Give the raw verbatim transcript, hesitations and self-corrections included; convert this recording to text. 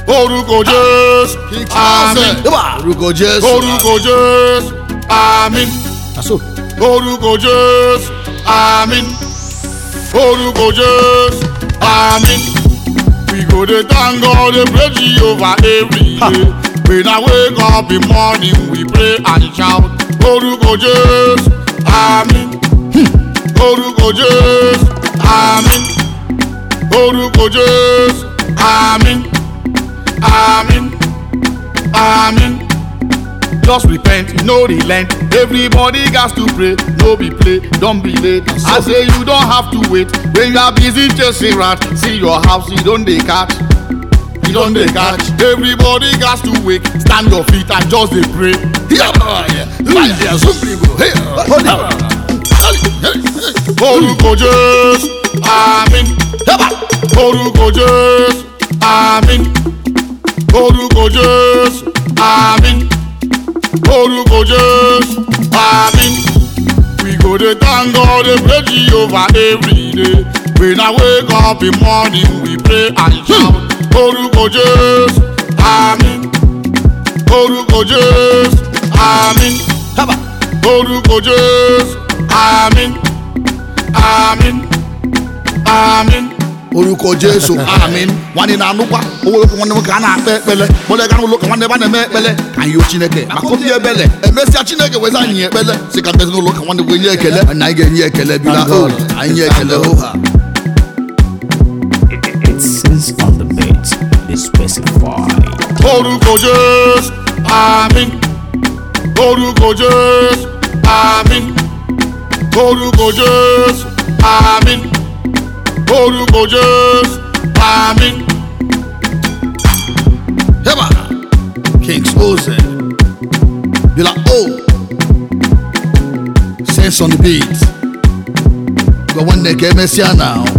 Orúkọ Jésù. Àmín. Orúkọ Jésù. Orúkọ Jésù. Àmín. Aso. Orúkọ Jésù. Àmín. Orúkọ Jésù. Àmín. We go dey thank God, dey pray Jehovah every day. When I wake up in morning, we pray and shout. Orúkọ Jésù. Àmín. Orúkọ Jésù. Àmín. Orúkọ Jésù. Àmín. Àmín. Àmín. Just repent, no relent. Everybody got to pray, no be play, don't be late. I say you don't have to wait. When you are busy chasing rat, see your house, you don't dey catch. You don't dey catch. Everybody got to wake. Stand your feet and just dey pray. Here, here, some people. Here, Orúkọ Jésù. Àmín. Orúkọ Jésù. Àmín. Orúkọ Jésù. Àmín. Orúkọ Jésù. Àmín. We go dey thank God, dey pray Jehovah every day. When I wake up in morning, we pray and shout. Orúkọ Jésù. Àmín. Orúkọ Jésù. Àmín. Orúkọ Jésù. Àmín. Àmín. Àmín. Orúkọ Jésù. Àmín. Nwanne na-anụkwa owó okwu nwanne m ka a na-akpe ekpele mọdụ ga n'ụlọ ka nwanne ebe a na-eme ekpele ka anyị o Chineke maka obi ebele emesịa Chineke weza anyị ekpele si ka mbezi n'ụlọ ka nwanne bụ nye ekele na anyị ga-enye ekele bila o anyị nye ekele ha. It says on the beat, they specify. Orúkọ Jésù. Àmín. Orúkọ Jésù. Àmín. Orúkọ Jésù. Àmín. Orúkọ Jésù. Àmín. Heba Kings Oze Bila O Sense on the beat. Go one neck, M S C now.